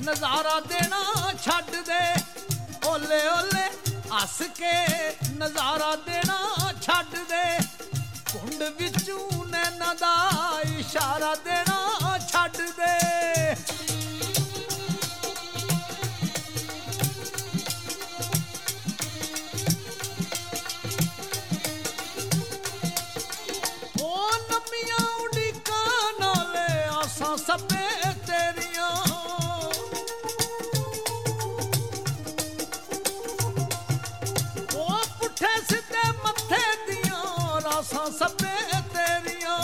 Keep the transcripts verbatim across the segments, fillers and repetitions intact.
ਨਜ਼ਾਰਾ ਦੇਣਾ ਛੱਡ ਦੇ। ਓਲੇ ਓਲੇ ਹੱਸ ਕੇ ਨਜ਼ਾਰਾ ਦੇਣਾ ਛੱਡ ਦੇ। ਕੁੰਡ ਵਿੱਚੋਂ ਨੈਣਾ ਦਾ ਇਸ਼ਾਰਾ ਦੇਣਾ ਛੱਡ ਦੇ। ਉਹ ਲੰਮੀਆਂ ਉਡੀਕਾਂ ਨਾਲੇ ਆਸਾਂ ਸਭੇ ਤੇਰੀਆਂ। ਉਹ ਪੁੱਠੇ ਸਿੱਧੇ ਮੱਥੇ ਦੀਆਂ ਰਾਸਾਂ ਸਭੇ ਤੇਰੀਆਂ।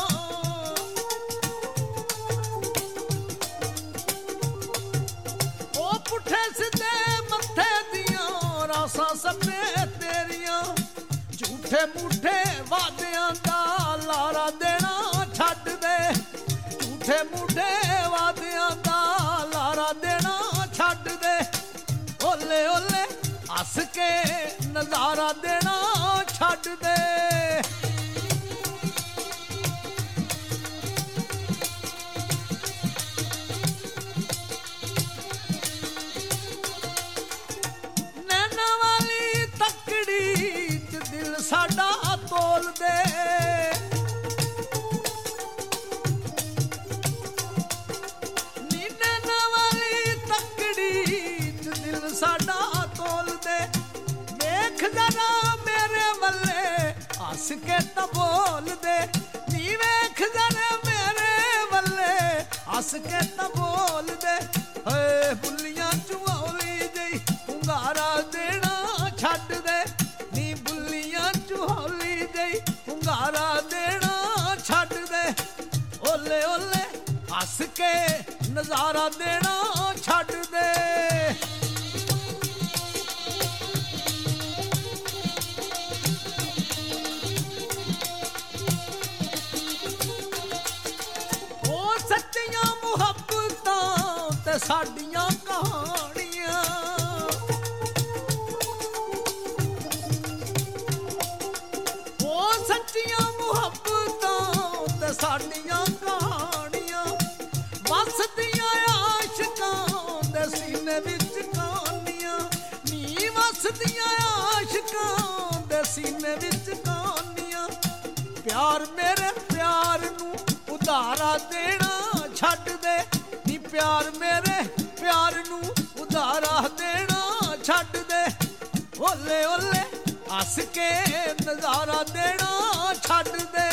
ਉਹ ਪੁੱਠੇ ਸਿੱਧੇ ਮੱਥੇ ਦੀਆਂ ਰਾਸਾਂ ਸਭੇ ਤੇਰੀਆਂ। ਝੂਠੇ ਮੂਠੇ ਵਾਦਿਆਂ ਦਾ ਲਾਰਾ ਦੇਣਾ ਛੱਡ ਦੇ। ਝੂਠੇ ਮੂਠੇ ਵਾਦਿਆਂ ਦਾ ਲਾਰਾ ਦੇਣਾ ਛੱਡ ਦੇ। ਓਲੇ ਓਲੇ ਹੱਸ ਕੇ ਨਜ਼ਾਰਾ ਦੇਣਾ ਛੱਡ ਦੇ। ਨੈਣਾ ਵਾਲੀ ਤੱਕੜੀ ਚ ਦਿਲ ਸਾਡਾ ਤੋਲ ਦੇ। ਨੀ ਨੈਣਾ ਵਾਲੀ ਤੱਕੜੀ ਚ ਦਿਲ ਸਾਡਾ ਤੋਲ ਦੇ। ਵੇਖ ਜਰਾ ਮੇਰੇ ਵੱਲੇ ਹੱਸ ਕੇ ਤਾਂ ਬੋਲ ਦੇ। ਨੀ ਵੇਖ ਜਰਾ ਮੇਰੇ ਵੱਲੇ ਹੱਸ ਕੇ ਤਾਂ ਬੋਲ ਦੇ। ਹਏ ਬੁੱਲੀਆਂ ਚੁਹੌਲੀ ਜਿਹੀ ਹੁੰਗਾਰਾ ਦੇਣਾ ਛੱਡ ਦੇ। ਨੀ ਬੁੱਲੀਆਂ ਚੁਹੌਲੀ ਜਿਹੀ ਹੁੰਗਾਰਾ ਦੇਣਾ ਛੱਡ ਦੇ। ਓਲੇ ਓਲੇ ਹੱਸ ਕੇ ਨਜ਼ਾਰਾ ਦੇਣਾ ਛੱਡ ਦੇ। ਉਹ ਸੱਚੀਆਂ ਮੁਹੱਬਤਾਂ ਤੇ ਸਾਡੀਆਂ ਕਹਾਣੀਆਂ। ਉਹ ਸੱਚੀਆਂ ਮੁਹੱਬਤਾਂ ਤੇ ਸਾਡੀਆਂ ਕਹਾਣੀਆਂ। ਵਸਦੀਆਂ ਆਸ਼ਿਕਾਂ ਦੇ ਸੀਨੇ ਵਿੱਚ ਕਹਾਣੀਆਂ। ਨੀ ਵਸਦੀਆਂ ਆਸ਼ਿਕਾਂ ਦੇ ਸੀਨੇ ਵਿੱਚ ਕਹਾਣੀਆਂ। ਪਿਆਰ ਮੇਰੇ ਪਿਆਰ ਨੂੰ ਉਧਾਰਾ ਦੇਣਾ ਛੱਡ ਦੇ। ਨੀ ਪਿਆਰ ਮੇਰੇ ਪਿਆਰ ਨੂੰ ਉਧਾਰਾ ਦੇਣਾ ਛੱਡ ਦੇ। ਓਲੇ ਓਲੇ ਹੱਸ ਕੇ ਨਜ਼ਾਰਾ ਦੇਣਾ ਛੱਡ ਦੇ।